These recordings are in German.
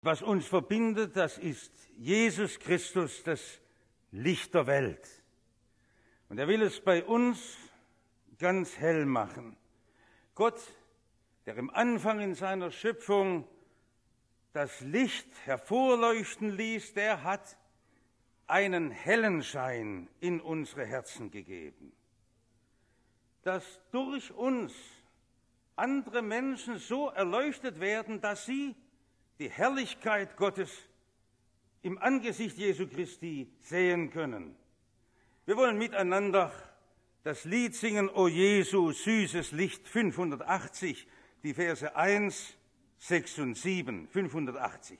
Was uns verbindet, das ist Jesus Christus, das Licht der Welt. Und er will es bei uns ganz hell machen. Gott, der im Anfang in seiner Schöpfung das Licht hervorleuchten ließ, der hat einen hellen Schein in unsere Herzen gegeben, dass durch uns andere Menschen so erleuchtet werden, dass sie die Herrlichkeit Gottes im Angesicht Jesu Christi sehen können. Wir wollen miteinander das Lied singen, O Jesu, süßes Licht, 580, die Verse 1, 6 und 7, 580.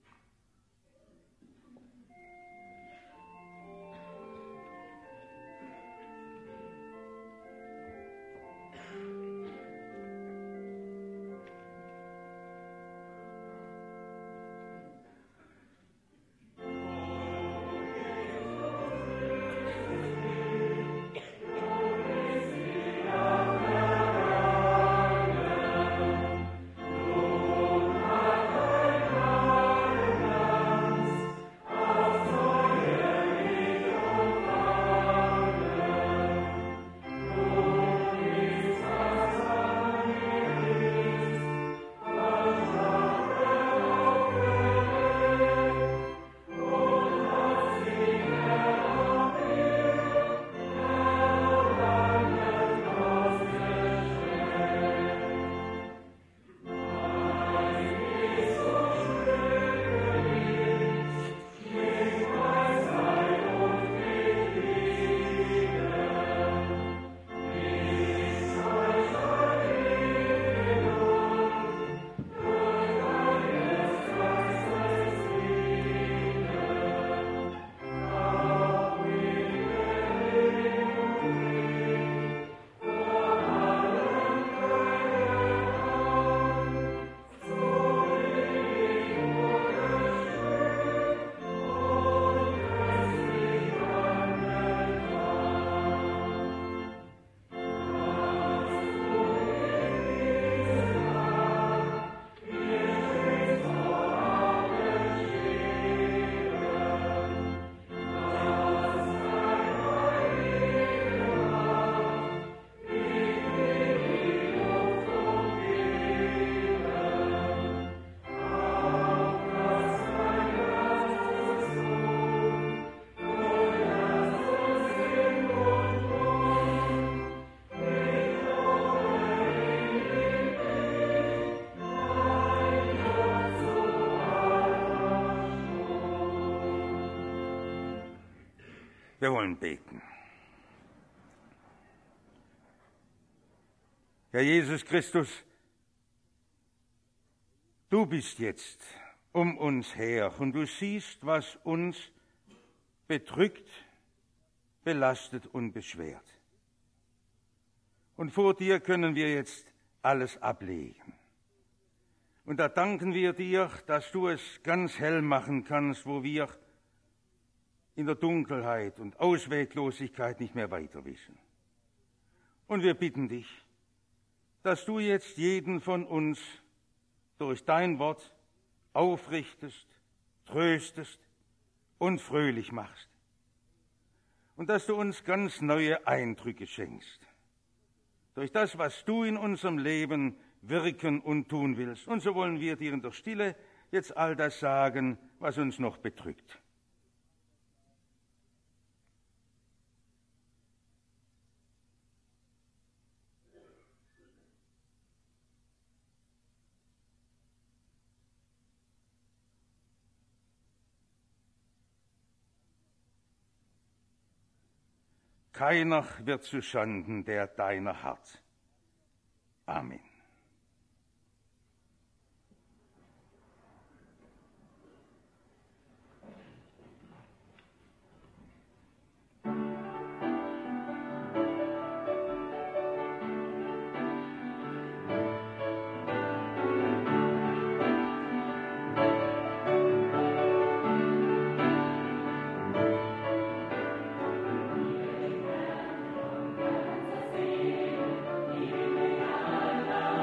Wir wollen beten. Herr Jesus Christus, du bist jetzt um uns her und du siehst, was uns bedrückt, belastet und beschwert. Und vor dir können wir jetzt alles ablegen. Und da danken wir dir, dass du es ganz hell machen kannst, wo wir in der Dunkelheit und Ausweglosigkeit nicht mehr weiter wissen. Und wir bitten dich, dass du jetzt jeden von uns durch dein Wort aufrichtest, tröstest und fröhlich machst. Und dass du uns ganz neue Eindrücke schenkst, durch das, was du in unserem Leben wirken und tun willst. Und so wollen wir dir in der Stille jetzt all das sagen, was uns noch bedrückt. Keiner wird zu Schanden, der deiner harrt. Amen. La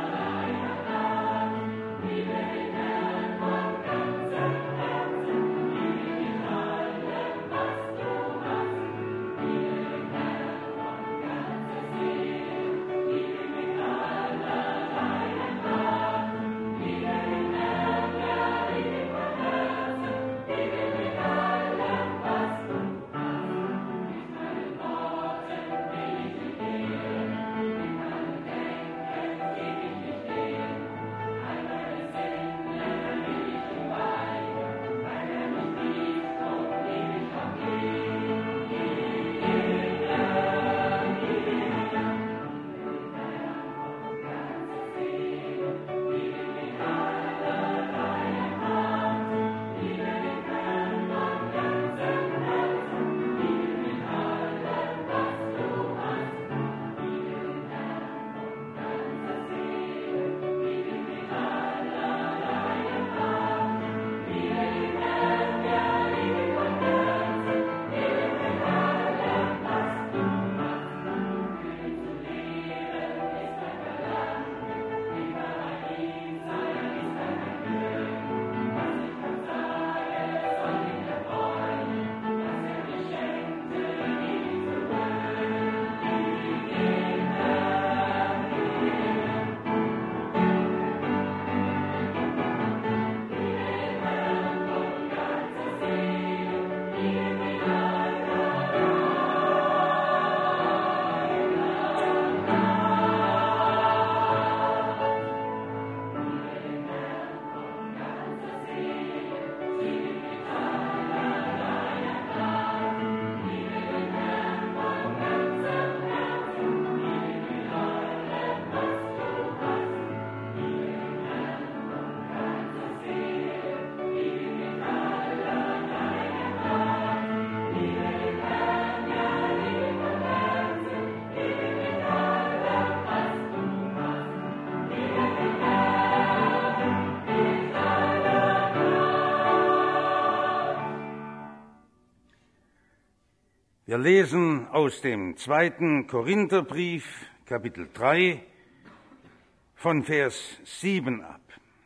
Wir lesen aus dem 2. Korintherbrief, Kapitel 3, von Vers 7 ab.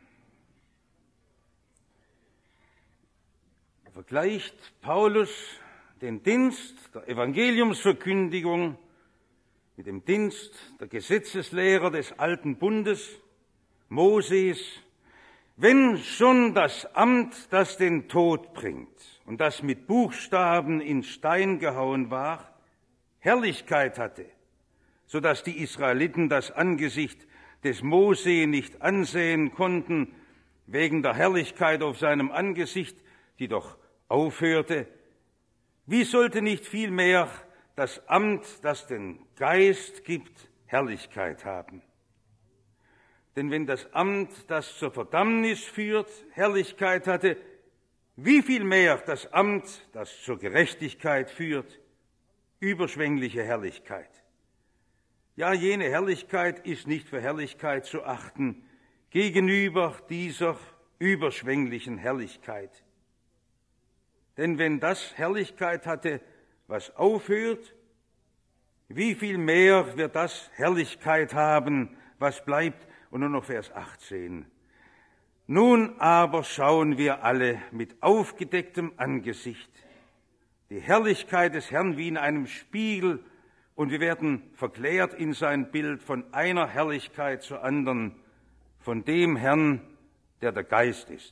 Da vergleicht Paulus den Dienst der Evangeliumsverkündigung mit dem Dienst der Gesetzeslehrer des alten Bundes, Moses, wenn schon das Amt, das den Tod bringt und das mit Buchstaben in Stein gehauen war, Herrlichkeit hatte, so dass die Israeliten das Angesicht des Mose nicht ansehen konnten, wegen der Herrlichkeit auf seinem Angesicht, die doch aufhörte, wie sollte nicht vielmehr das Amt, das den Geist gibt, Herrlichkeit haben? Denn wenn das Amt, das zur Verdammnis führt, Herrlichkeit hatte, wie viel mehr das Amt, das zur Gerechtigkeit führt, überschwängliche Herrlichkeit. Ja, jene Herrlichkeit ist nicht für Herrlichkeit zu achten, gegenüber dieser überschwänglichen Herrlichkeit. Denn wenn das Herrlichkeit hatte, was aufhört, wie viel mehr wird das Herrlichkeit haben, was bleibt? Und nur noch Vers 18. Nun aber schauen wir alle mit aufgedecktem Angesicht die Herrlichkeit des Herrn wie in einem Spiegel, und wir werden verklärt in sein Bild von einer Herrlichkeit zur anderen, von dem Herrn, der der Geist ist.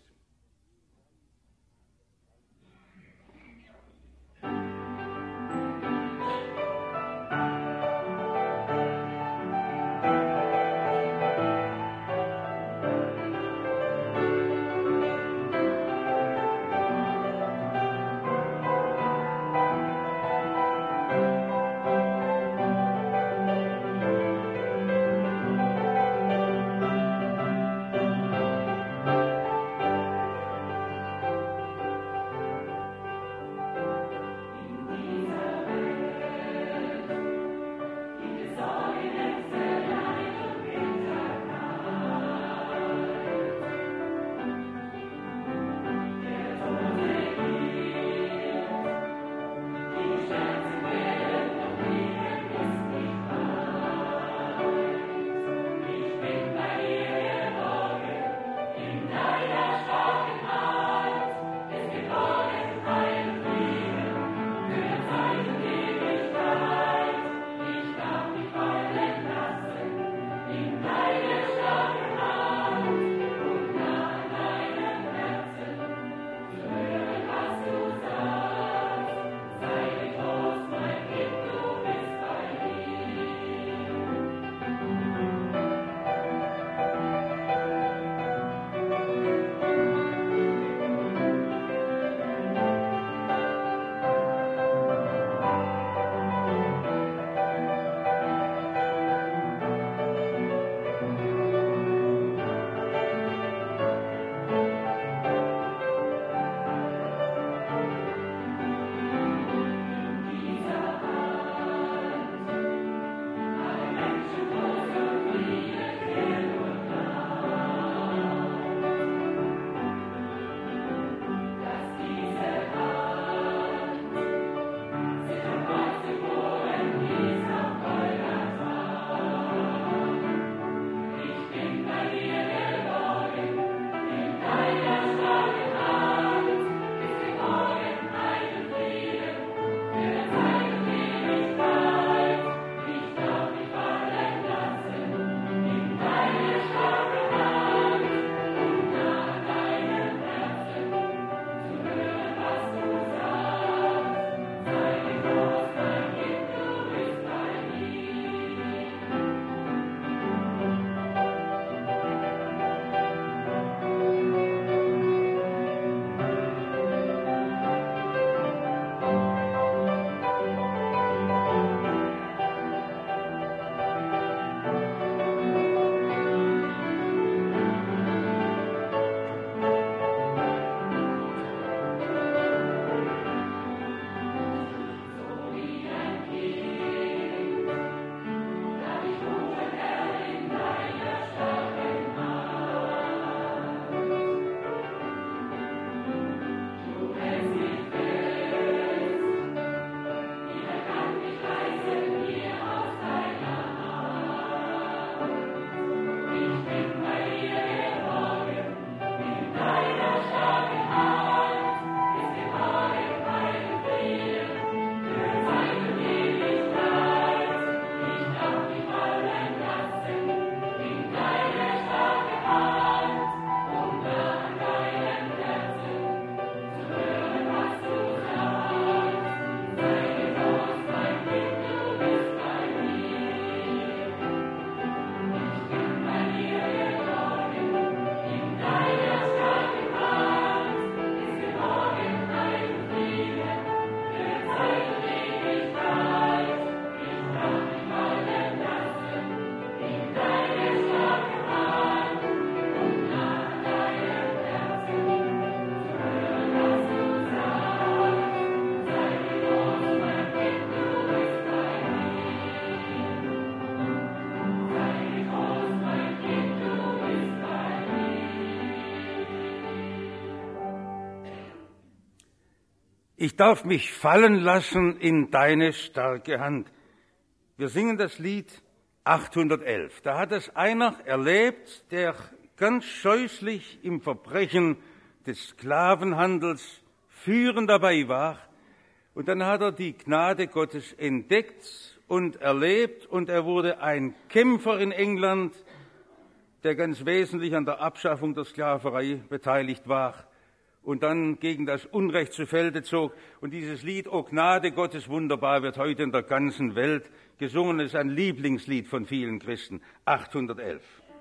Ich darf mich fallen lassen in deine starke Hand. Wir singen das Lied 811. Da hat es einer erlebt, der ganz scheußlich im Verbrechen des Sklavenhandels führend dabei war. Und dann hat er die Gnade Gottes entdeckt und erlebt und er wurde ein Kämpfer in England, der ganz wesentlich an der Abschaffung der Sklaverei beteiligt war und dann gegen das Unrecht zu Felde zog. Und dieses Lied, O Gnade Gottes wunderbar, wird heute in der ganzen Welt gesungen. Es ist ein Lieblingslied von vielen Christen. 811.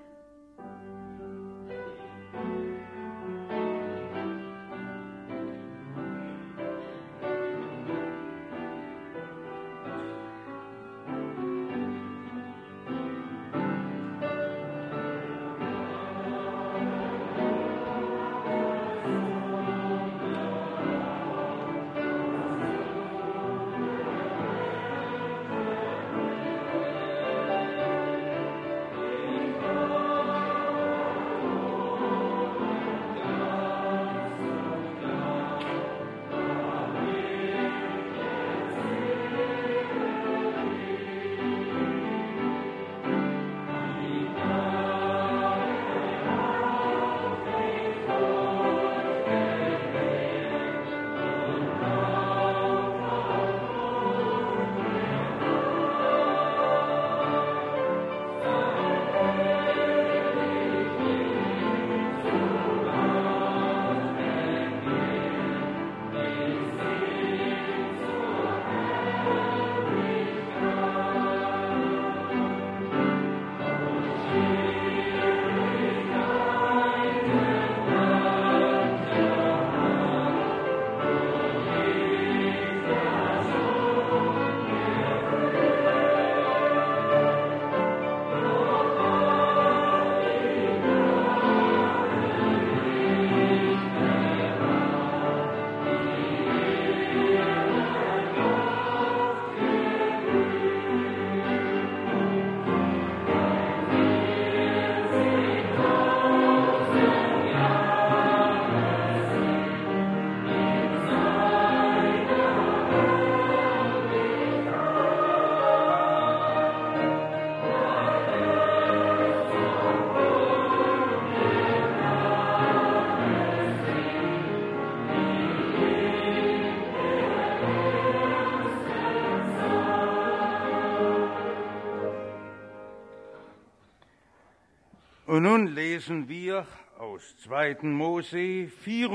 Und nun lesen wir aus 2. Mose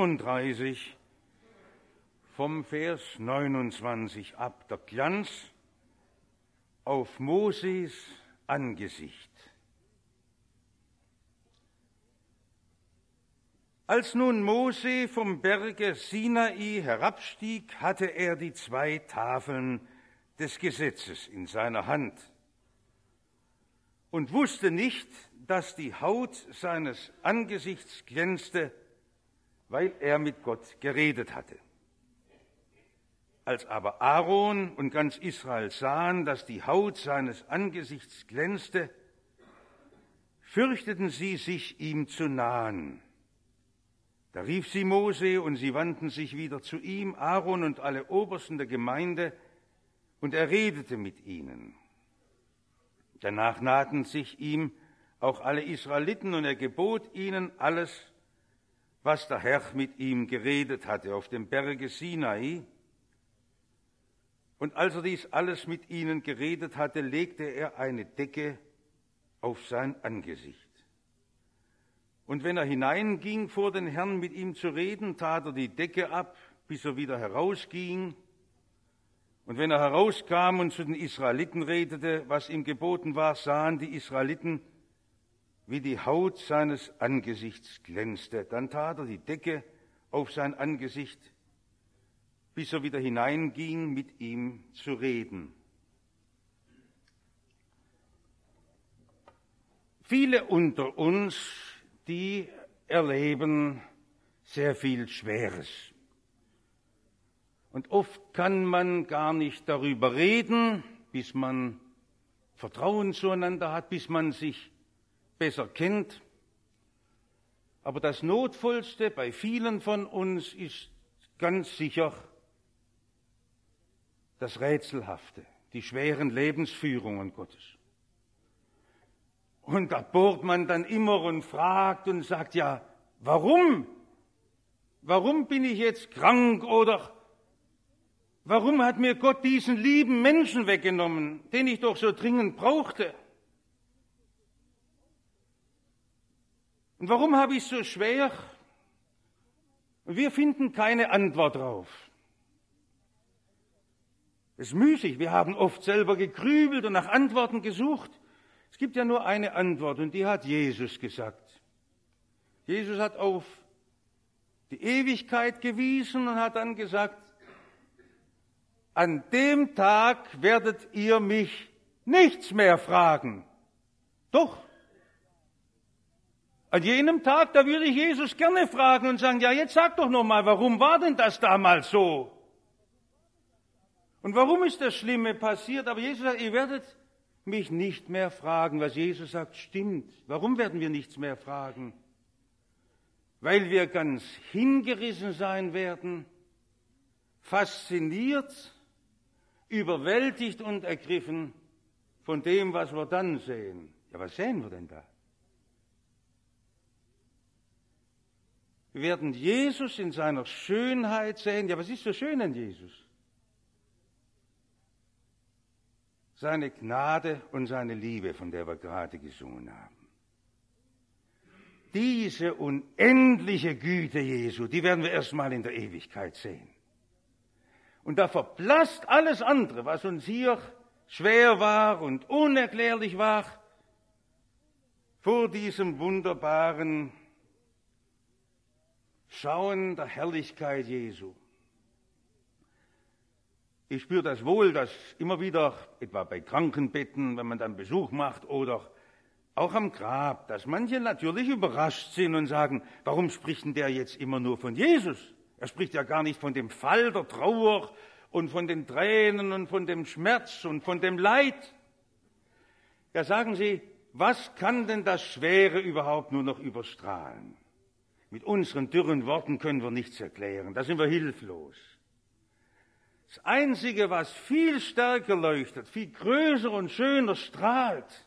34 vom Vers 29 ab, der Glanz auf Moses Angesicht. Als nun Mose vom Berge Sinai herabstieg, hatte er die 2 Tafeln des Gesetzes in seiner Hand und wusste nicht, dass die Haut seines Angesichts glänzte, weil er mit Gott geredet hatte. Als aber Aaron und ganz Israel sahen, dass die Haut seines Angesichts glänzte, fürchteten sie sich, ihm zu nahen. Da rief sie Mose, und sie wandten sich wieder zu ihm, Aaron und alle Obersten der Gemeinde, und er redete mit ihnen. Danach nahten sich ihm auch alle Israeliten, und er gebot ihnen alles, was der Herr mit ihm geredet hatte auf dem Berge Sinai. Und als er dies alles mit ihnen geredet hatte, legte er eine Decke auf sein Angesicht. Und wenn er hineinging, vor den Herrn mit ihm zu reden, tat er die Decke ab, bis er wieder herausging. Und wenn er herauskam und zu den Israeliten redete, was ihm geboten war, sahen die Israeliten, wie die Haut seines Angesichts glänzte. Dann tat er die Decke auf sein Angesicht, bis er wieder hineinging, mit ihm zu reden. Viele unter uns, die erleben sehr viel Schweres. Und oft kann man gar nicht darüber reden, bis man Vertrauen zueinander hat, bis man sich besser kennt. Aber das Notvollste bei vielen von uns ist ganz sicher das Rätselhafte, die schweren Lebensführungen Gottes. Und da bohrt man dann immer und fragt und sagt, ja, warum? Warum bin ich jetzt krank oder warum hat mir Gott diesen lieben Menschen weggenommen, den ich doch so dringend brauchte? Und warum habe ich es so schwer? Und wir finden keine Antwort drauf. Es ist müßig, wir haben oft selber gegrübelt und nach Antworten gesucht. Es gibt ja nur eine Antwort und die hat Jesus gesagt. Jesus hat auf die Ewigkeit gewiesen und hat dann gesagt, an dem Tag werdet ihr mich nichts mehr fragen. Doch. An jenem Tag, da würde ich Jesus gerne fragen und sagen, ja, jetzt sag doch noch mal, warum war denn das damals so? Und warum ist das Schlimme passiert? Aber Jesus sagt, ihr werdet mich nicht mehr fragen. Was Jesus sagt, stimmt. Warum werden wir nichts mehr fragen? Weil wir ganz hingerissen sein werden, fasziniert, überwältigt und ergriffen von dem, was wir dann sehen. Ja, was sehen wir denn da? Wir werden Jesus in seiner Schönheit sehen. Ja, was ist so schön an Jesus? Seine Gnade und seine Liebe, von der wir gerade gesungen haben. Diese unendliche Güte Jesu, die werden wir erstmal in der Ewigkeit sehen. Und da verblasst alles andere, was uns hier schwer war und unerklärlich war, vor diesem wunderbaren Schauen der Herrlichkeit Jesu. Ich spüre das wohl, dass immer wieder, etwa bei Krankenbetten, wenn man dann Besuch macht oder auch am Grab, dass manche natürlich überrascht sind und sagen, warum spricht denn der jetzt immer nur von Jesus? Er spricht ja gar nicht von dem Fall der Trauer und von den Tränen und von dem Schmerz und von dem Leid. Ja, sagen Sie, was kann denn das Schwere überhaupt nur noch überstrahlen? Mit unseren dürren Worten können wir nichts erklären, da sind wir hilflos. Das Einzige, was viel stärker leuchtet, viel größer und schöner strahlt,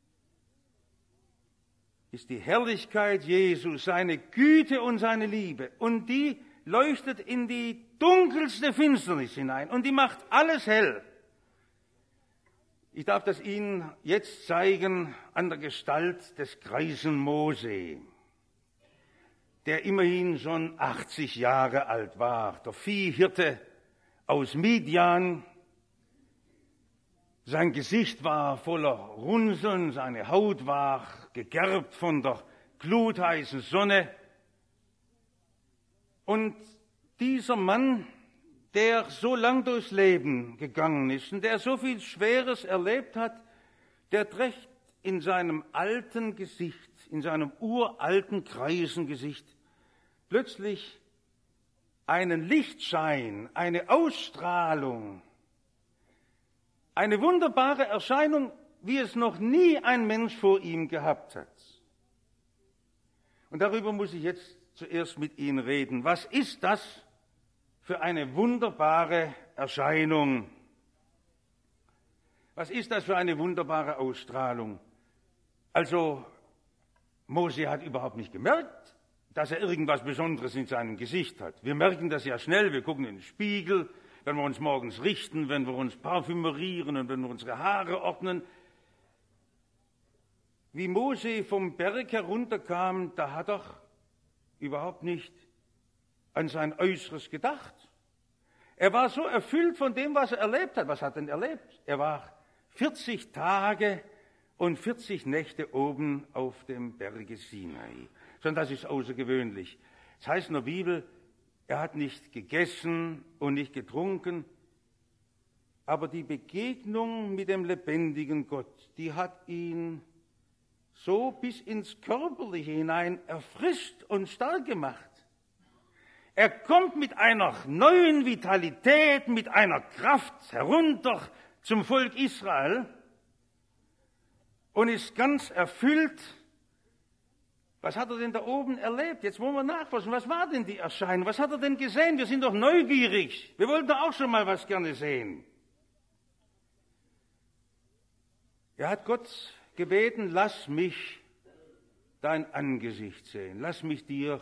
ist die Herrlichkeit Jesu, seine Güte und seine Liebe. Und die leuchtet in die dunkelste Finsternis hinein und die macht alles hell. Ich darf das Ihnen jetzt zeigen an der Gestalt des greisen Mose, der immerhin schon 80 Jahre alt war, der Viehhirte aus Midian. Sein Gesicht war voller Runzeln, seine Haut war gegerbt von der glutheißen Sonne. Und dieser Mann, der so lang durchs Leben gegangen ist und der so viel Schweres erlebt hat, der trägt in seinem alten Gesicht, in seinem uralten, greisen Gesicht, plötzlich einen Lichtschein, eine Ausstrahlung, eine wunderbare Erscheinung, wie es noch nie ein Mensch vor ihm gehabt hat. Und darüber muss ich jetzt zuerst mit Ihnen reden. Was ist das für eine wunderbare Erscheinung? Was ist das für eine wunderbare Ausstrahlung? Also, Mose hat überhaupt nicht gemerkt, dass er irgendwas Besonderes in seinem Gesicht hat. Wir merken das ja schnell, wir gucken in den Spiegel, wenn wir uns morgens richten, wenn wir uns parfümerieren und wenn wir unsere Haare ordnen. Wie Mose vom Berg herunterkam, da hat er überhaupt nicht an sein Äußeres gedacht. Er war so erfüllt von dem, was er erlebt hat. Was hat er denn erlebt? Er war 40 Tage und 40 Nächte oben auf dem Berge Sinai. Sondern das ist außergewöhnlich. Es heißt in der Bibel, er hat nicht gegessen und nicht getrunken, aber die Begegnung mit dem lebendigen Gott, die hat ihn so bis ins Körperliche hinein erfrischt und stark gemacht. Er kommt mit einer neuen Vitalität, mit einer Kraft herunter zum Volk Israel und ist ganz erfüllt. Was hat er denn da oben erlebt? Jetzt wollen wir nachforschen. Was war denn die Erscheinung? Was hat er denn gesehen? Wir sind doch neugierig. Wir wollten doch auch schon mal was gerne sehen. Er hat Gott gebeten, lass mich dein Angesicht sehen, lass mich dir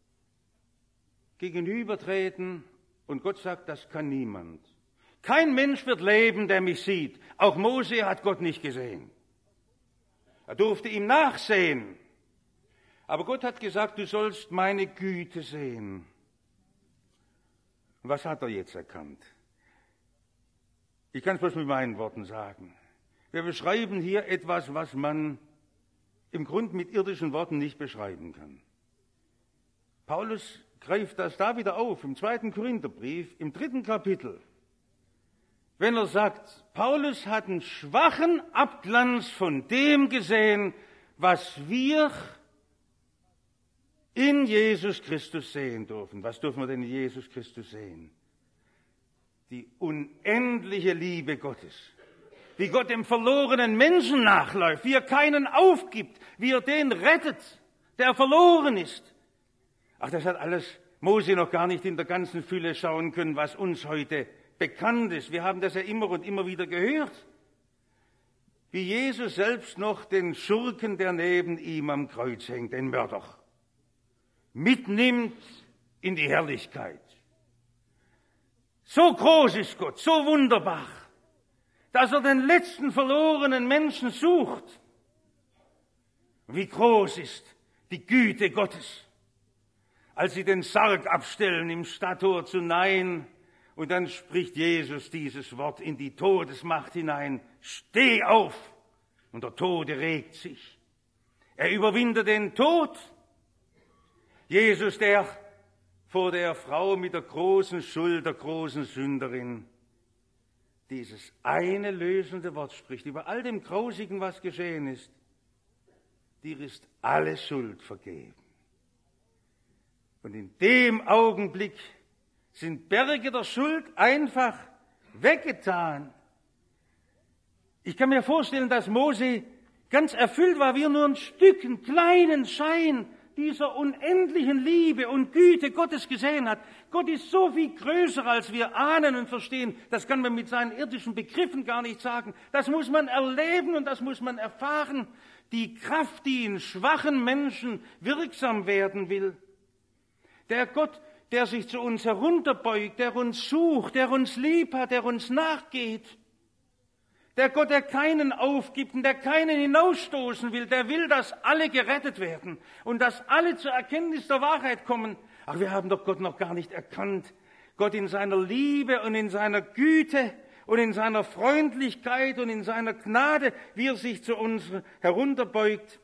gegenübertreten. Und Gott sagt, das kann niemand. Kein Mensch wird leben, der mich sieht. Auch Mose hat Gott nicht gesehen. Er durfte ihm nachsehen. Aber Gott hat gesagt, du sollst meine Güte sehen. Und was hat er jetzt erkannt? Ich kann es bloß mit meinen Worten sagen. Wir beschreiben hier etwas, was man im Grunde mit irdischen Worten nicht beschreiben kann. Paulus greift das da wieder auf, im 2. Korintherbrief, im 3. Kapitel. Wenn er sagt, Paulus hat einen schwachen Abglanz von dem gesehen, was wir in Jesus Christus sehen dürfen. Was dürfen wir denn in Jesus Christus sehen? Die unendliche Liebe Gottes. Wie Gott dem verlorenen Menschen nachläuft, wie er keinen aufgibt, wie er den rettet, der verloren ist. Ach, das hat alles Mose noch gar nicht in der ganzen Fülle schauen können, was uns heute bekannt ist. Wir haben das ja immer und immer wieder gehört. Wie Jesus selbst noch den Schurken, der neben ihm am Kreuz hängt, den Mörder, mitnimmt in die Herrlichkeit. So groß ist Gott, so wunderbar, dass er den letzten verlorenen Menschen sucht. Wie groß ist die Güte Gottes, als sie den Sarg abstellen im Stadttor zu Nain, und dann spricht Jesus dieses Wort in die Todesmacht hinein: Steh auf! Und der Tode regt sich. Er überwindet den Tod. Jesus, der vor der Frau mit der großen Schuld, der großen Sünderin, dieses eine lösende Wort spricht, über all dem Grausigen, was geschehen ist: Dir ist alle Schuld vergeben. Und in dem Augenblick sind Berge der Schuld einfach weggetan. Ich kann mir vorstellen, dass Mose ganz erfüllt war, wie er nur ein Stück, einen kleinen Schein dieser unendlichen Liebe und Güte Gottes gesehen hat. Gott ist so viel größer, als wir ahnen und verstehen. Das kann man mit seinen irdischen Begriffen gar nicht sagen. Das muss man erleben und das muss man erfahren. Die Kraft, die in schwachen Menschen wirksam werden will. Der Gott, der sich zu uns herunterbeugt, der uns sucht, der uns lieb hat, der uns nachgeht. Der Gott, der keinen aufgibt und der keinen hinausstoßen will, der will, dass alle gerettet werden und dass alle zur Erkenntnis der Wahrheit kommen. Ach, wir haben doch Gott noch gar nicht erkannt. Gott in seiner Liebe und in seiner Güte und in seiner Freundlichkeit und in seiner Gnade, wie er sich zu uns herunterbeugt.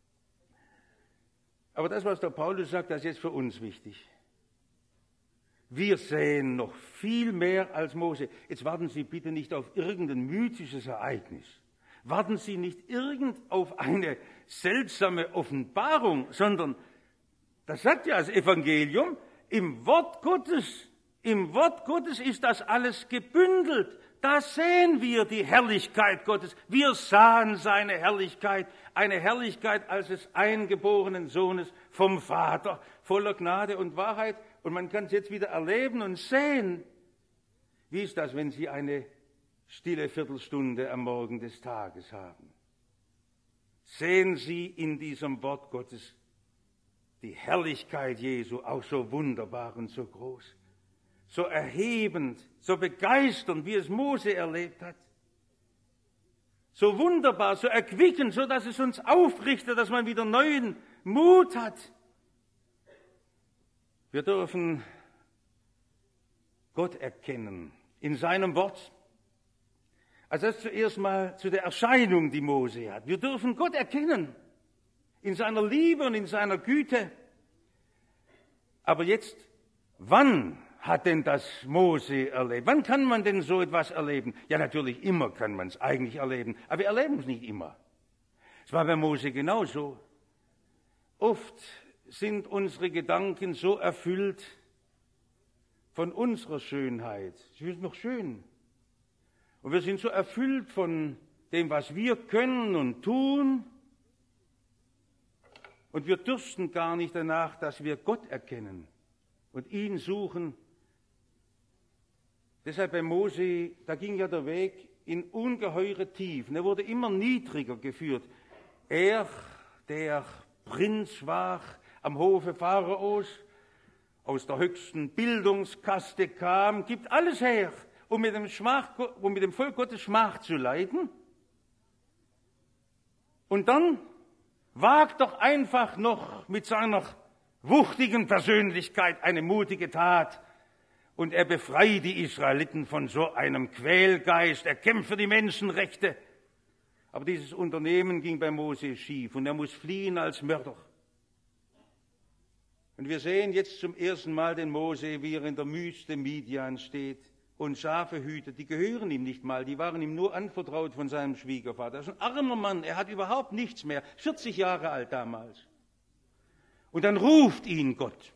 Aber das, was der Paulus sagt, das ist jetzt für uns wichtig. Wir sehen noch viel mehr als Mose. Jetzt warten Sie bitte nicht auf irgendein mythisches Ereignis. Warten Sie nicht auf eine seltsame Offenbarung, sondern, das sagt ja das Evangelium, im Wort Gottes ist das alles gebündelt. Da sehen wir die Herrlichkeit Gottes. Wir sahen seine Herrlichkeit, eine Herrlichkeit als des eingeborenen Sohnes vom Vater, voller Gnade und Wahrheit. Und man kann es jetzt wieder erleben und sehen. Wie ist das, wenn Sie eine stille Viertelstunde am Morgen des Tages haben? Sehen Sie in diesem Wort Gottes die Herrlichkeit Jesu, auch so wunderbar und so groß, so erhebend, so begeisternd, wie es Mose erlebt hat. So wunderbar, so erquickend, so dass es uns aufrichtet, dass man wieder neuen Mut hat. Wir dürfen Gott erkennen in seinem Wort. Also das zuerst mal zu der Erscheinung, die Mose hat. Wir dürfen Gott erkennen in seiner Liebe und in seiner Güte. Aber jetzt, wann hat denn das Mose erlebt? Wann kann man denn so etwas erleben? Ja, natürlich immer kann man es eigentlich erleben, aber wir erleben es nicht immer. Es war bei Mose genauso. Oft sind unsere Gedanken so erfüllt von unserer Schönheit. Sie ist noch schön. Und wir sind so erfüllt von dem, was wir können und tun. Und wir dürsten gar nicht danach, dass wir Gott erkennen und ihn suchen. Deshalb bei Mose, da ging ja der Weg in ungeheure Tiefen. Er wurde immer niedriger geführt. Er, der Prinz war am Hofe Pharaos, aus der höchsten Bildungskaste kam, gibt alles her, um mit dem Volk Gottes Schmach zu leiden. Und dann wagt doch einfach noch mit seiner wuchtigen Persönlichkeit eine mutige Tat. Und er befreit die Israeliten von so einem Quälgeist. Er kämpft für die Menschenrechte. Aber dieses Unternehmen ging bei Mose schief und er muss fliehen als Mörder. Und wir sehen jetzt zum ersten Mal den Mose, wie er in der Wüste Midian steht und Schafe hütet. Die gehören ihm nicht mal, die waren ihm nur anvertraut von seinem Schwiegervater. Er ist ein armer Mann, er hat überhaupt nichts mehr, 40 Jahre alt damals. Und dann ruft ihn Gott.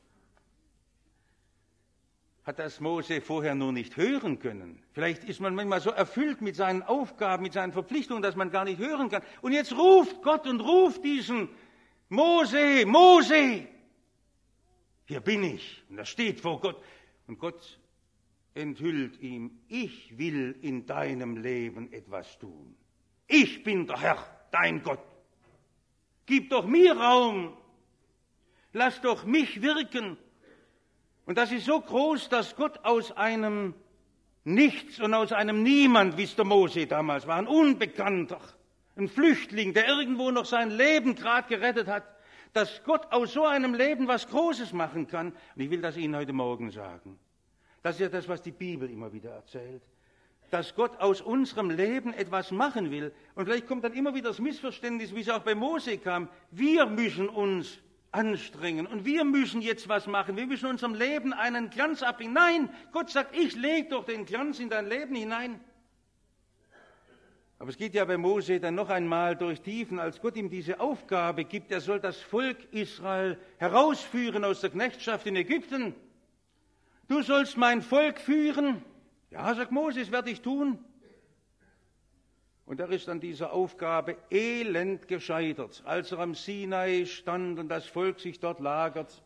Hat das Mose vorher nur nicht hören können? Vielleicht ist man manchmal so erfüllt mit seinen Aufgaben, mit seinen Verpflichtungen, dass man gar nicht hören kann. Und jetzt ruft Gott und ruft diesen Mose, Mose! Hier bin ich. Und er steht vor Gott. Und Gott enthüllt ihm, ich will in deinem Leben etwas tun. Ich bin der Herr, dein Gott. Gib doch mir Raum. Lass doch mich wirken. Und das ist so groß, dass Gott aus einem Nichts und aus einem Niemand, wie es der Mose damals war, ein Unbekannter, ein Flüchtling, der irgendwo noch sein Leben gerade gerettet hat, dass Gott aus so einem Leben was Großes machen kann. Und ich will das Ihnen heute Morgen sagen. Das ist ja das, was die Bibel immer wieder erzählt. Dass Gott aus unserem Leben etwas machen will. Und vielleicht kommt dann immer wieder das Missverständnis, wie es auch bei Mose kam. Wir müssen uns anstrengen und wir müssen jetzt was machen. Wir müssen unserem Leben einen Glanz abbringen. Nein, Gott sagt, ich lege doch den Glanz in dein Leben hinein. Aber es geht ja bei Mose dann noch einmal durch Tiefen, als Gott ihm diese Aufgabe gibt, er soll das Volk Israel herausführen aus der Knechtschaft in Ägypten. Du sollst mein Volk führen. Ja, sagt Mose, das werde ich tun. Und er ist an dieser Aufgabe elend gescheitert, als er am Sinai stand und das Volk sich dort lagert.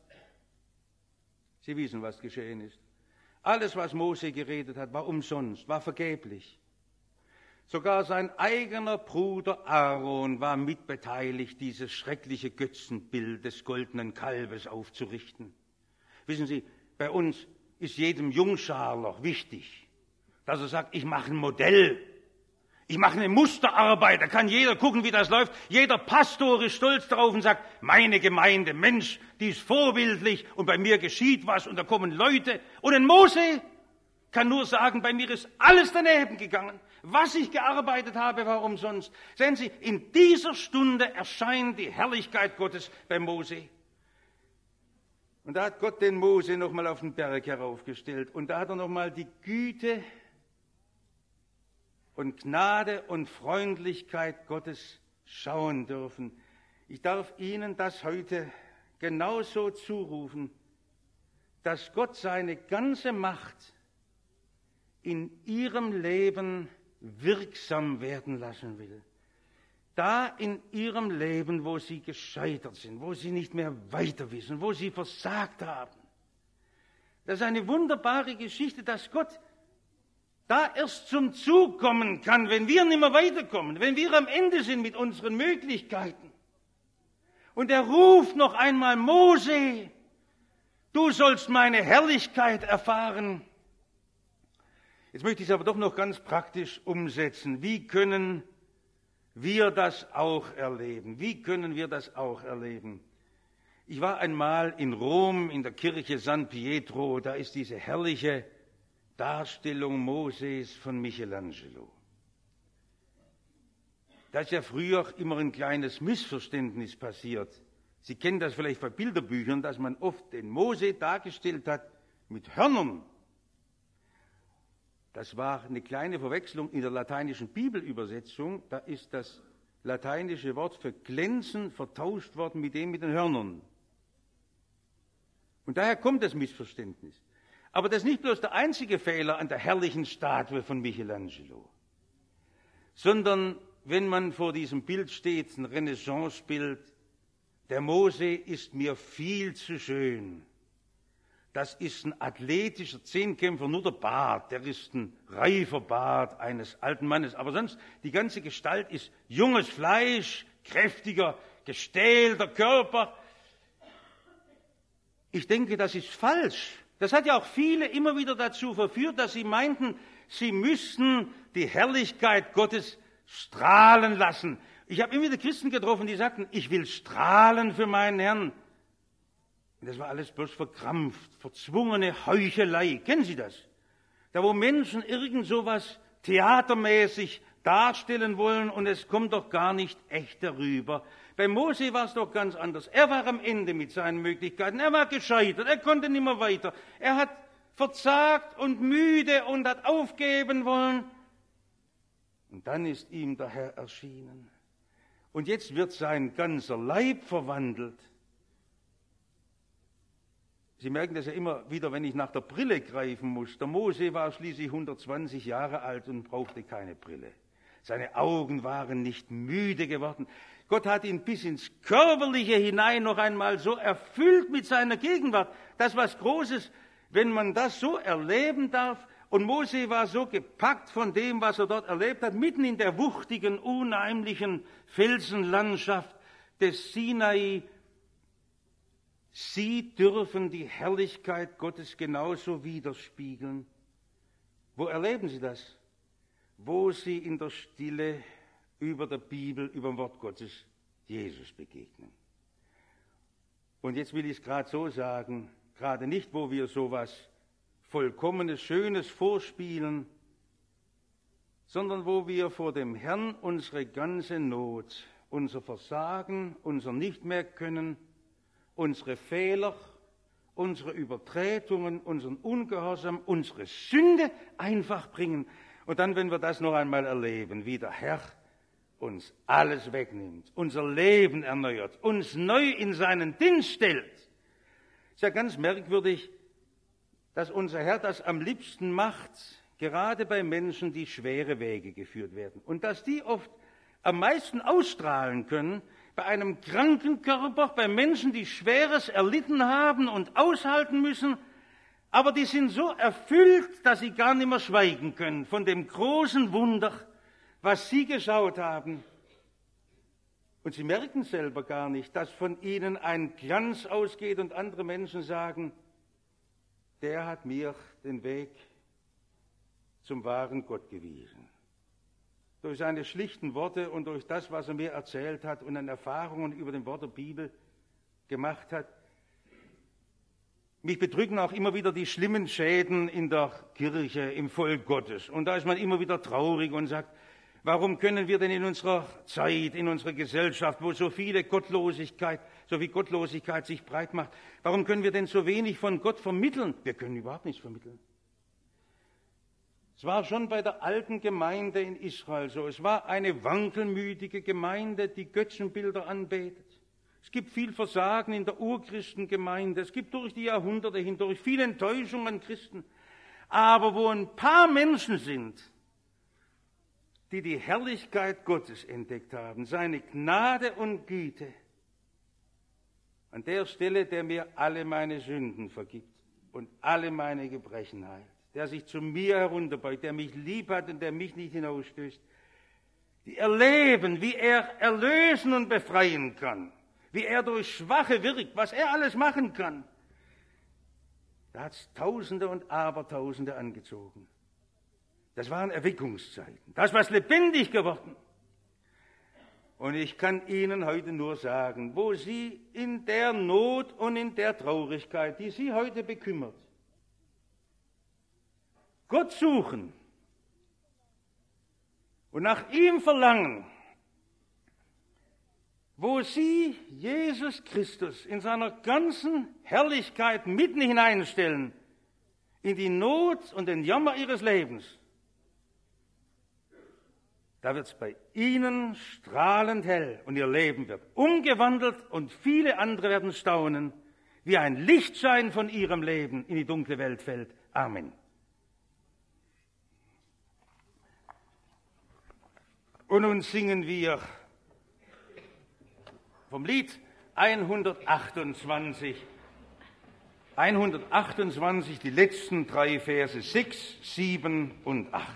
Sie wissen, was geschehen ist. Alles, was Mose geredet hat, war umsonst, war vergeblich. Sogar sein eigener Bruder Aaron war mitbeteiligt, dieses schreckliche Götzenbild des goldenen Kalbes aufzurichten. Wissen Sie, bei uns ist jedem Jungscharler wichtig, dass er sagt, ich mache ein Modell, ich mache eine Musterarbeit, da kann jeder gucken, wie das läuft. Jeder Pastor ist stolz darauf und sagt, meine Gemeinde, Mensch, die ist vorbildlich und bei mir geschieht was und da kommen Leute. Und ein Mose kann nur sagen, bei mir ist alles daneben gegangen. Was ich gearbeitet habe, war umsonst. Sehen Sie, in dieser Stunde erscheint die Herrlichkeit Gottes bei Mose. Und da hat Gott den Mose nochmal auf den Berg heraufgestellt. Und da hat er nochmal die Güte und Gnade und Freundlichkeit Gottes schauen dürfen. Ich darf Ihnen das heute genauso zurufen, dass Gott seine ganze Macht in Ihrem Leben wirksam werden lassen will. Da in Ihrem Leben, wo Sie gescheitert sind, wo Sie nicht mehr weiter wissen, wo Sie versagt haben. Das ist eine wunderbare Geschichte, dass Gott da erst zum Zug kommen kann, wenn wir nicht mehr weiterkommen, wenn wir am Ende sind mit unseren Möglichkeiten. Und er ruft noch einmal, Mose, du sollst meine Herrlichkeit erfahren. Jetzt möchte ich es aber doch noch ganz praktisch umsetzen. Wie können wir das auch erleben? Wie können wir das auch erleben? Ich war einmal in Rom in der Kirche San Pietro, da ist diese herrliche Darstellung Moses von Michelangelo. Da ist ja früher immer ein kleines Missverständnis passiert. Sie kennen das vielleicht bei Bilderbüchern, dass man oft den Mose dargestellt hat mit Hörnern. Das war eine kleine Verwechslung in der lateinischen Bibelübersetzung. Da ist das lateinische Wort für glänzen vertauscht worden mit dem mit den Hörnern. Und daher kommt das Missverständnis. Aber das ist nicht bloß der einzige Fehler an der herrlichen Statue von Michelangelo, sondern wenn man vor diesem Bild steht, ein Renaissance-Bild, der Mose ist mir viel zu schön. das ist ein athletischer Zehnkämpfer, nur der Bart, der ist ein reifer Bart eines alten Mannes. Aber sonst, die ganze Gestalt ist junges Fleisch, kräftiger, gestählter Körper. Ich denke, das ist falsch. Das hat ja auch viele immer wieder dazu verführt, dass sie meinten, sie müssten die Herrlichkeit Gottes strahlen lassen. Ich habe immer wieder Christen getroffen, die sagten, ich will strahlen für meinen Herrn. Und das war alles bloß verkrampft, verzwungene Heuchelei. Kennen Sie das? Da wo Menschen irgend sowas theatermäßig darstellen wollen und es kommt doch gar nicht echt darüber. Bei Mose war es doch ganz anders. Er war am Ende mit seinen Möglichkeiten. Er war gescheitert. Er konnte nicht mehr weiter. Er hat verzagt und müde und hat aufgeben wollen. Und dann ist ihm der Herr erschienen. Und jetzt wird sein ganzer Leib verwandelt. Sie merken das ja immer wieder, wenn ich nach der Brille greifen muss. Der Mose war schließlich 120 Jahre alt und brauchte keine Brille. Seine Augen waren nicht müde geworden. Gott hat ihn bis ins Körperliche hinein noch einmal so erfüllt mit seiner Gegenwart. Das was Großes, wenn man das so erleben darf. Und Mose war so gepackt von dem, was er dort erlebt hat, mitten in der wuchtigen, unheimlichen Felsenlandschaft des Sinai. Sie dürfen die Herrlichkeit Gottes genauso widerspiegeln. Wo erleben Sie das? Wo Sie in der Stille über der Bibel, über dem Wort Gottes Jesus begegnen. Und jetzt will ich es gerade so sagen, gerade nicht, wo wir sowas Vollkommenes, Schönes vorspielen, sondern wo wir vor dem Herrn unsere ganze Not, unser Versagen, unser Nicht-mehr-Können, unsere Fehler, unsere Übertretungen, unseren Ungehorsam, unsere Sünde einfach bringen. Und dann, wenn wir das noch einmal erleben, wie der Herr uns alles wegnimmt, unser Leben erneuert, uns neu in seinen Dienst stellt. Ist ja ganz merkwürdig, dass unser Herr das am liebsten macht, gerade bei Menschen, die schwere Wege geführt werden. Und dass die oft am meisten ausstrahlen können, bei einem kranken Körper, bei Menschen, die Schweres erlitten haben und aushalten müssen, aber die sind so erfüllt, dass sie gar nicht mehr schweigen können von dem großen Wunder, was sie geschaut haben. Und sie merken selber gar nicht, dass von ihnen ein Glanz ausgeht und andere Menschen sagen, der hat mir den Weg zum wahren Gott gewiesen. Durch seine schlichten Worte und durch das, was er mir erzählt hat und an Erfahrungen über den Wort der Bibel gemacht hat. Mich bedrücken auch immer wieder die schlimmen Schäden in der Kirche, im Volk Gottes. Und da ist man immer wieder traurig und sagt, warum können wir denn in unserer Zeit, in unserer Gesellschaft, wo so viel Gottlosigkeit sich breit macht, warum können wir denn so wenig von Gott vermitteln? Wir können überhaupt nichts vermitteln. Es war schon bei der alten Gemeinde in Israel so. Es war eine wankelmütige Gemeinde, die Götzenbilder anbetet. Es gibt viel Versagen in der Urchristengemeinde. Es gibt durch die Jahrhunderte hindurch viel Enttäuschung an Christen. Aber wo ein paar Menschen sind, die die Herrlichkeit Gottes entdeckt haben, seine Gnade und Güte, an der Stelle, der mir alle meine Sünden vergibt und alle meine Gebrechen heilt, der sich zu mir herunterbeugt, der mich lieb hat und der mich nicht hinausstößt, die erleben, wie er erlösen und befreien kann, wie er durch Schwache wirkt, was er alles machen kann. Da hat es Tausende und Abertausende angezogen. Das waren Erweckungszeiten. Das war lebendig geworden. Und ich kann Ihnen heute nur sagen, wo Sie in der Not und in der Traurigkeit, die Sie heute bekümmert, Gott suchen und nach ihm verlangen, wo Sie Jesus Christus in seiner ganzen Herrlichkeit mitten hineinstellen, in die Not und den Jammer Ihres Lebens, da wird es bei Ihnen strahlend hell und Ihr Leben wird umgewandelt und viele andere werden staunen, wie ein Lichtschein von Ihrem Leben in die dunkle Welt fällt. Amen. Und nun singen wir vom Lied 128 128, die letzten 3 Verse 6, 7 und 8.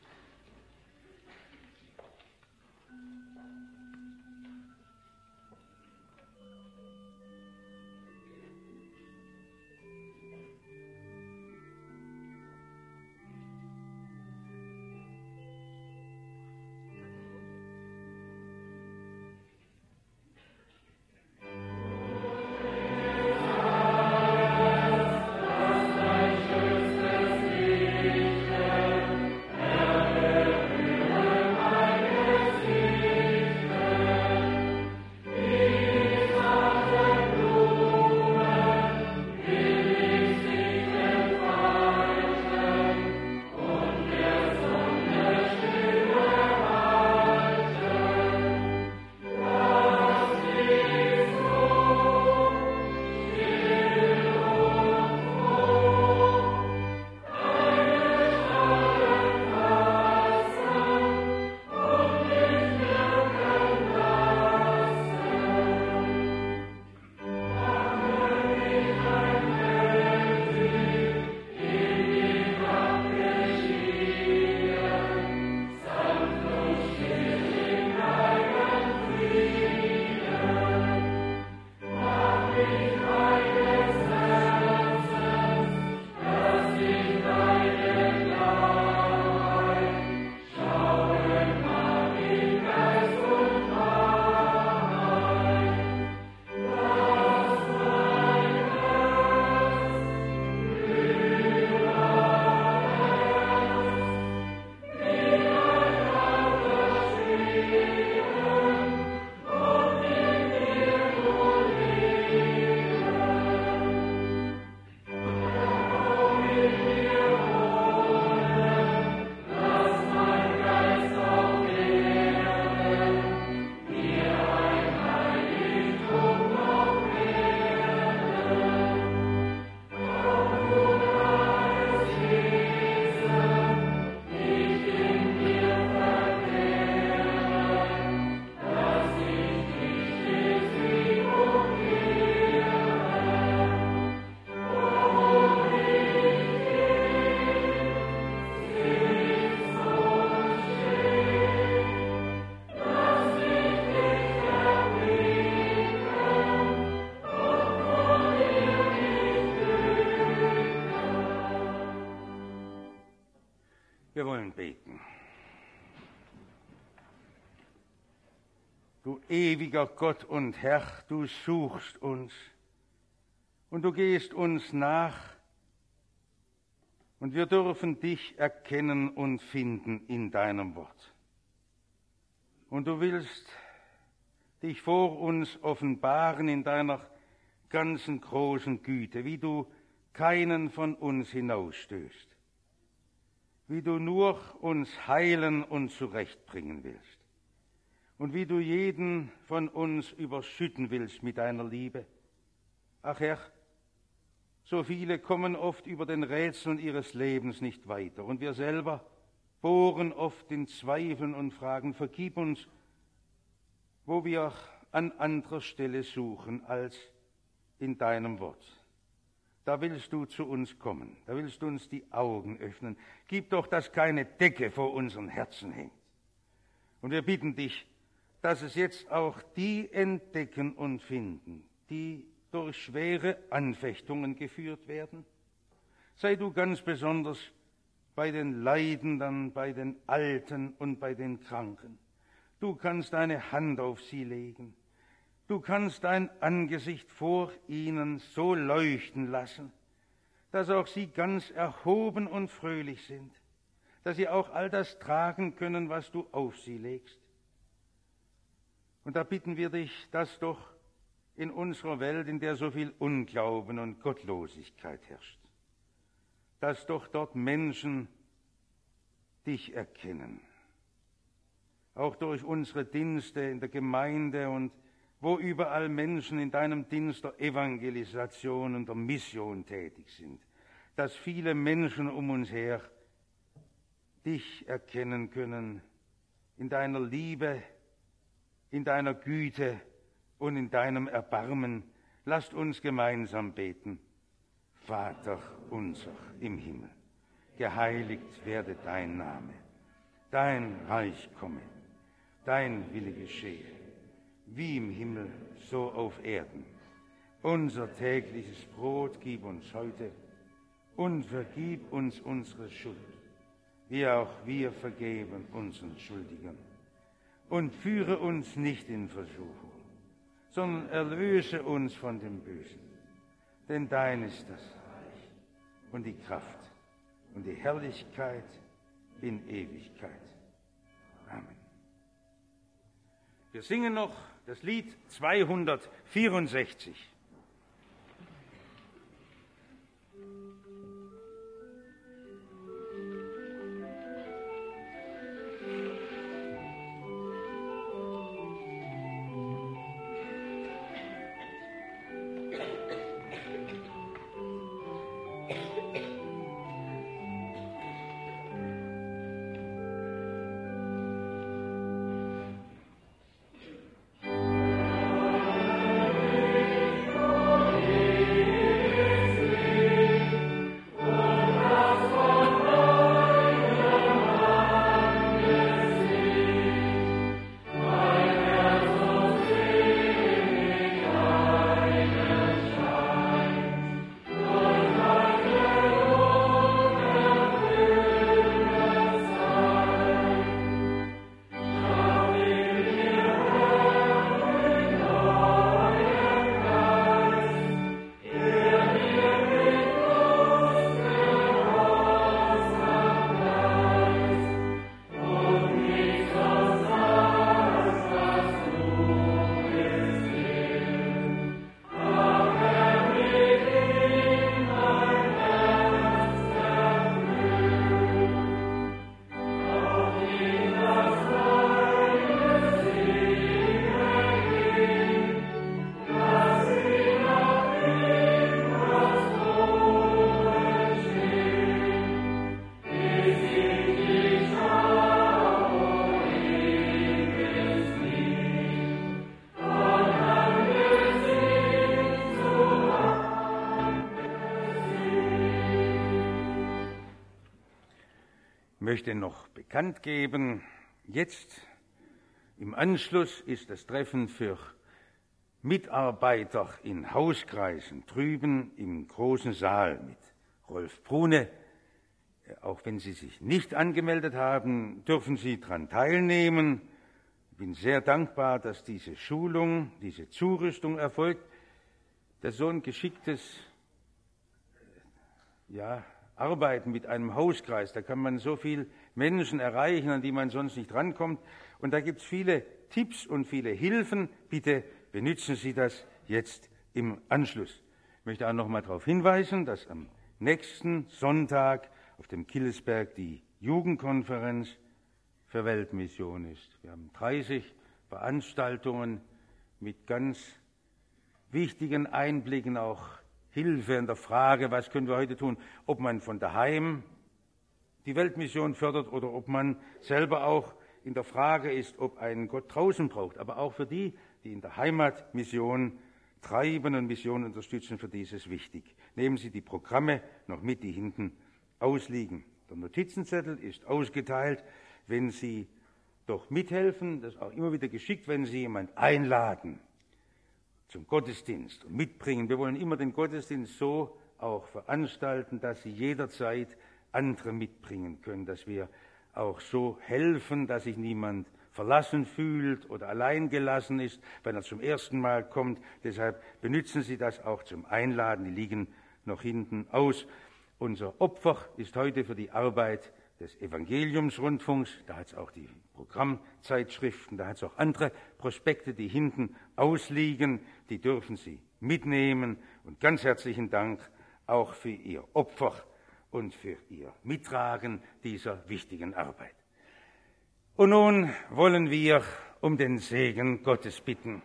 Wir wollen beten. Du ewiger Gott und Herr, du suchst uns und du gehst uns nach und wir dürfen dich erkennen und finden in deinem Wort. Und du willst dich vor uns offenbaren in deiner ganzen großen Güte, wie du keinen von uns hinausstößt, wie du nur uns heilen und zurechtbringen willst und wie du jeden von uns überschütten willst mit deiner Liebe. Ach Herr, so viele kommen oft über den Rätseln ihres Lebens nicht weiter und wir selber bohren oft in Zweifeln und fragen, vergib uns, wo wir an anderer Stelle suchen als in deinem Wort. Da willst du zu uns kommen, da willst du uns die Augen öffnen. Gib doch, dass keine Decke vor unseren Herzen hängt. Und wir bitten dich, dass es jetzt auch die entdecken und finden, die durch schwere Anfechtungen geführt werden. Sei du ganz besonders bei den Leidenden, bei den Alten und bei den Kranken. Du kannst deine Hand auf sie legen. Du kannst dein Angesicht vor ihnen so leuchten lassen, dass auch sie ganz erhoben und fröhlich sind, dass sie auch all das tragen können, was du auf sie legst. Und da bitten wir dich, dass doch in unserer Welt, in der so viel Unglauben und Gottlosigkeit herrscht, dass doch dort Menschen dich erkennen, auch durch unsere Dienste in der Gemeinde und wo überall Menschen in deinem Dienst der Evangelisation und der Mission tätig sind, dass viele Menschen um uns her dich erkennen können in deiner Liebe, in deiner Güte und in deinem Erbarmen. Lasst uns gemeinsam beten. Vater unser im Himmel, geheiligt werde dein Name, dein Reich komme, dein Wille geschehe, wie im Himmel, so auf Erden. Unser tägliches Brot gib uns heute und vergib uns unsere Schuld, wie auch wir vergeben unseren Schuldigern. Und führe uns nicht in Versuchung, sondern erlöse uns von dem Bösen. Denn dein ist das Reich und die Kraft und die Herrlichkeit in Ewigkeit. Amen. Wir singen noch das Lied 264. Ich möchte noch bekannt geben, jetzt im Anschluss ist das Treffen für Mitarbeiter in Hauskreisen drüben im großen Saal mit Rolf Brune. Auch wenn Sie sich nicht angemeldet haben, dürfen Sie daran teilnehmen. Ich bin sehr dankbar, dass diese Schulung, diese Zurüstung erfolgt, dass so ein geschicktes Arbeiten mit einem Hauskreis, da kann man so viele Menschen erreichen, an die man sonst nicht rankommt. Und da gibt es viele Tipps und viele Hilfen. Bitte benutzen Sie das jetzt im Anschluss. Ich möchte auch noch mal darauf hinweisen, dass am nächsten Sonntag auf dem Killesberg die Jugendkonferenz für Weltmission ist. Wir haben 30 Veranstaltungen mit ganz wichtigen Einblicken, auch Hilfe in der Frage, was können wir heute tun, ob man von daheim die Weltmission fördert oder ob man selber auch in der Frage ist, ob einen Gott draußen braucht. Aber auch für die, die in der Heimat Mission treiben und Mission unterstützen, für die ist es wichtig. Nehmen Sie die Programme noch mit, die hinten ausliegen. Der Notizenzettel ist ausgeteilt. Wenn Sie doch mithelfen, das ist auch immer wieder geschickt, wenn Sie jemanden einladen zum Gottesdienst und mitbringen. Wir wollen immer den Gottesdienst so auch veranstalten, dass Sie jederzeit andere mitbringen können, dass wir auch so helfen, dass sich niemand verlassen fühlt oder allein gelassen ist, wenn er zum ersten Mal kommt. Deshalb benutzen Sie das auch zum Einladen. Die liegen noch hinten aus. Unser Opfer ist heute für die Arbeit des Evangeliumsrundfunks. Da hat es auch die Programmzeitschriften, da hat es auch andere Prospekte, die hinten ausliegen. Die dürfen Sie mitnehmen. Und ganz herzlichen Dank auch für Ihr Opfer und für Ihr Mittragen dieser wichtigen Arbeit. Und nun wollen wir um den Segen Gottes bitten,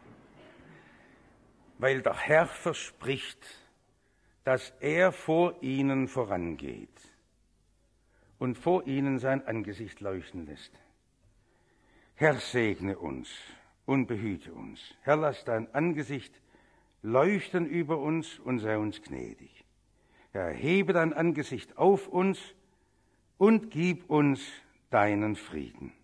weil der Herr verspricht, dass er vor ihnen vorangeht und vor ihnen sein Angesicht leuchten lässt. Herr, segne uns und behüte uns. Herr, lass dein Angesicht leuchten über uns und sei uns gnädig. Erhebe dein Angesicht auf uns und gib uns deinen Frieden.